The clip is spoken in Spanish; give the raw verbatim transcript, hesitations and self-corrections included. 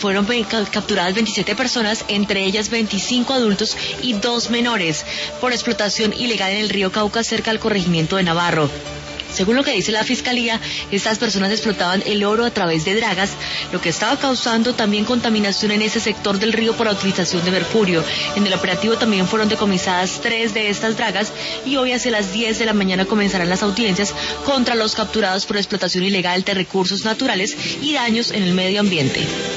fueron capturadas veintisiete personas, entre ellas veinticinco adultos y dos menores, por explotación ilegal en el río Cauca cerca al corregimiento de Navarro. Según lo que dice la Fiscalía, estas personas explotaban el oro a través de dragas, lo que estaba causando también contaminación en ese sector del río por la utilización de mercurio. En el operativo también fueron decomisadas tres de estas dragas y hoy hacia las diez de la mañana comenzarán las audiencias contra los capturados por explotación ilegal de recursos naturales y daños en el medio ambiente.